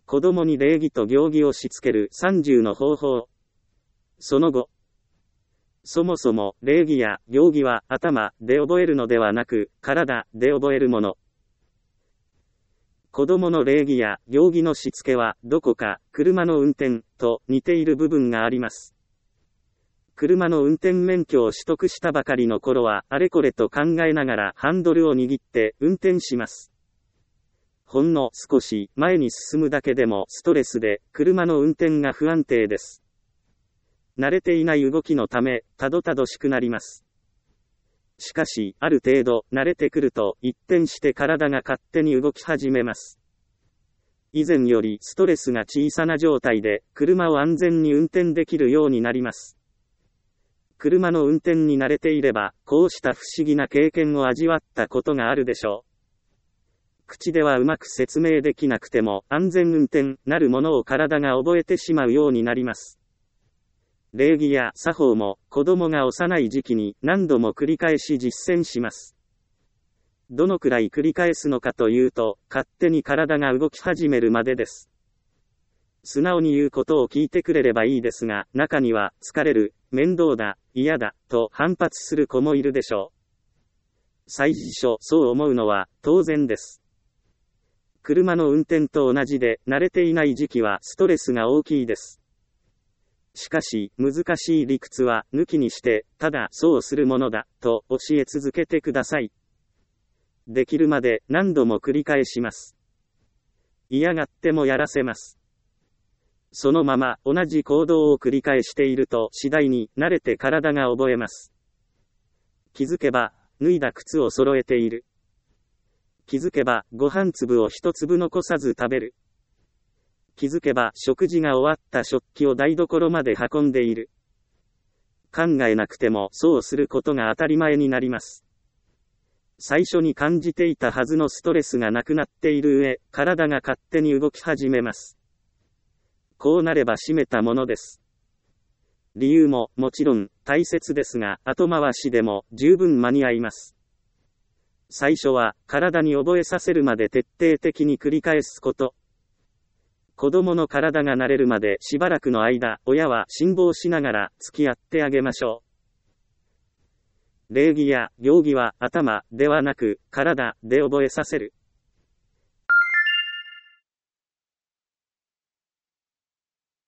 子供に礼儀と行儀をしつける30の方法。その後。そもそも、礼儀や行儀は頭で覚えるのではなく、体で覚えるもの。子供の礼儀や行儀のしつけは、どこか、車の運転と似ている部分があります。車の運転免許を取得したばかりの頃は、あれこれと考えながらハンドルを握って運転します。ほんの少し前に進むだけでもストレスで、車の運転が不安定です。慣れていない動きのため、たどたどしくなります。しかし、ある程度、慣れてくると、一転して体が勝手に動き始めます。以前よりストレスが小さな状態で、車を安全に運転できるようになります。車の運転に慣れていれば、こうした不思議な経験を味わったことがあるでしょう。口ではうまく説明できなくても、安全運転なるものを体が覚えてしまうようになります。礼儀や作法も子供が幼い時期に何度も繰り返し実践します。どのくらい繰り返すのかというと、勝手に体が動き始めるまでです。素直に言うことを聞いてくれればいいですが、中には疲れる、面倒だ、嫌だ、と反発する子もいるでしょう。最初、そう思うのは当然です。車の運転と同じで、慣れていない時期はストレスが大きいです。しかし、難しい理屈は抜きにして、ただそうするものだ、と教え続けてください。できるまで何度も繰り返します。嫌がってもやらせます。そのまま同じ行動を繰り返していると次第に慣れて体が覚えます。気づけば、脱いだ靴を揃えている。気づけば、ご飯粒を一粒残さず食べる。気づけば食事が終わった食器を台所まで運んでいる。考えなくてもそうすることが当たり前になります。最初に感じていたはずのストレスがなくなっている上、体が勝手に動き始めます。こうなれば締めたものです。理由ももちろん大切ですが、後回しでも十分間に合います。最初は体に覚えさせるまで徹底的に繰り返すこと。子供の体が慣れるまでしばらくの間、親は辛抱しながら付き合ってあげましょう。礼儀や行儀は頭ではなく体で覚えさせる。